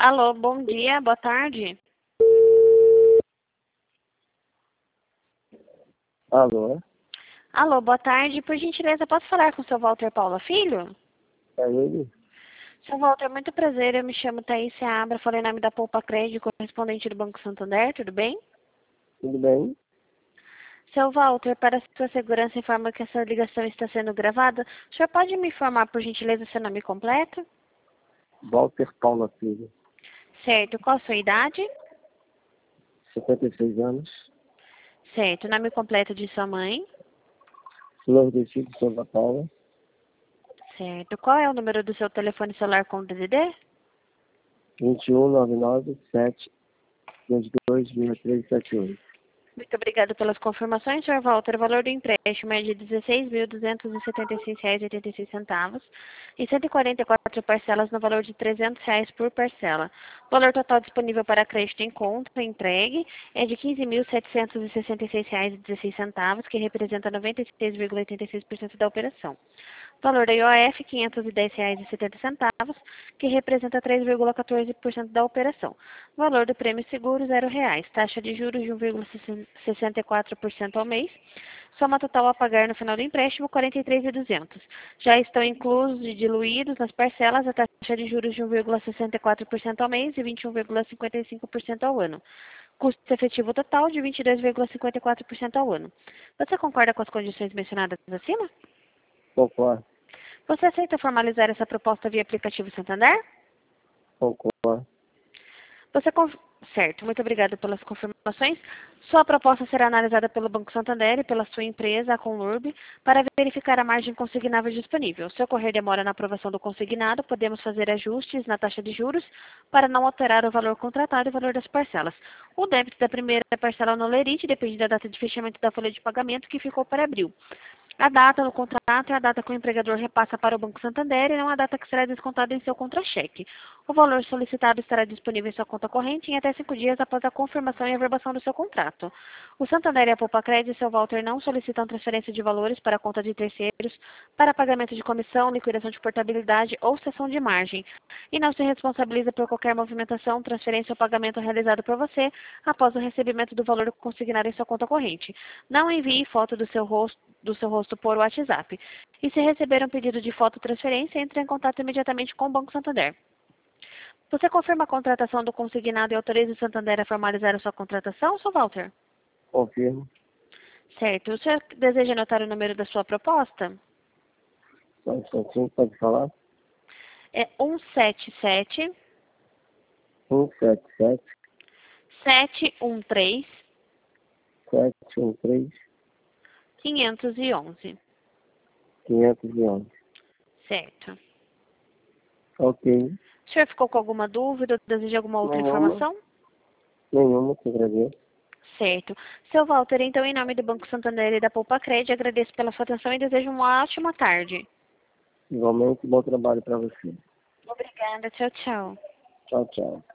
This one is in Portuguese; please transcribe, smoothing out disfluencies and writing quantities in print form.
Alô, bom dia, boa tarde. Alô? Alô, boa tarde. Por gentileza, posso falar com o seu Walter Paula Filho? É ele? Seu Walter, muito prazer. Eu me chamo Thaís Seabra, falei em nome da Poupa Crédito, correspondente do Banco Santander, tudo bem? Tudo bem? Seu Walter, para sua segurança, informa que essa ligação está sendo gravada. O senhor pode me informar, por gentileza, seu nome completo? Walter Paula Filho, Certo. Qual a sua idade? 56 anos, Certo. Nome completo de sua mãe? Flor do Chico Souza Paula, Certo. Qual é o número do seu telefone celular com DDD? 21997226378. Muito obrigada pelas confirmações, Sr. Walter. O valor do empréstimo é de R$ 16.276,86 e 144 parcelas no valor de R$ 300 por parcela. O valor total disponível para crédito em conta entregue é de R$ 15.766,16, que representa 96,86% da operação. Valor da IOF, R$ 510,70, que representa 3,14% da operação. Valor do prêmio seguro, R$ 0. Taxa de juros de 1,64% ao mês. Soma total a pagar no final do empréstimo, R$ 43.200. Já estão inclusos e diluídos nas parcelas a taxa de juros de 1,64% ao mês e 21,55% ao ano. Custo efetivo total de 22,54% ao ano. Você concorda com as condições mencionadas acima? Concordo, Você aceita formalizar essa proposta via aplicativo Santander? concordo. Certo, muito obrigada pelas confirmações. Sua proposta será analisada pelo Banco Santander e pela sua empresa, a Conlurb, para verificar a margem consignável disponível. Se ocorrer demora na aprovação do consignado, podemos fazer ajustes na taxa de juros para não alterar o valor contratado e o valor das parcelas. O débito da primeira parcela no lerite depende da data de fechamento da folha de pagamento, que ficou para abril. A data no contrato é a data que o empregador repassa para o Banco Santander e não a data que será descontada em seu contra-cheque. O valor solicitado estará disponível em sua conta corrente em até 5 dias após a confirmação e averbação do seu contrato. O Santander e a Poupa Crédito e seu Walter não solicitam transferência de valores para a conta de terceiros para pagamento de comissão, liquidação de portabilidade ou cessão de margem e não se responsabiliza por qualquer movimentação, transferência ou pagamento realizado por você após o recebimento do valor consignado em sua conta corrente. Não envie foto do seu rosto por WhatsApp. E se receber um pedido de fototransferência, entre em contato imediatamente com o Banco Santander. Você confirma a contratação do consignado e autoriza o Santander a formalizar a sua contratação, Sr. Walter? Confirmo. Certo. O senhor deseja anotar o número da sua proposta? Só um instantinho, pode falar? É 177 177 713 713 511. 511. Certo. Ok. O senhor ficou com alguma dúvida? Deseja alguma outra Nenhuma, informação? nenhuma, te agradeço. Certo. Seu Walter, então, em nome do Banco Santander e da Poupa Crédito, agradeço pela sua atenção e desejo uma ótima tarde. Igualmente, bom trabalho para você. Obrigada. Tchau, tchau. Tchau, tchau.